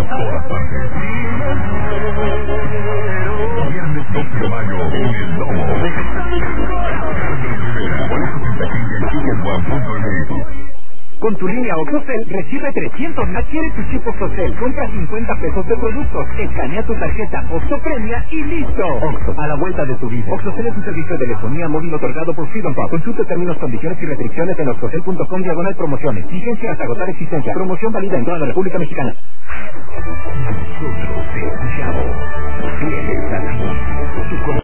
todas partes. Viernes 12 de mayo en el Domo. Con tu línea Oxocel recibe 300 más. Quiere tu chip Oxocel. Compra 50 pesos de productos. Escanea tu tarjeta Oxopremia y listo. Oxo, a la vuelta de tu vida. Oxocel es un servicio de telefonía móvil otorgado por Freedom Pop. Consulte términos, condiciones y restricciones en oxocel.com/promociones. Vigencia hasta agotar existencia. Promoción válida en toda la República Mexicana.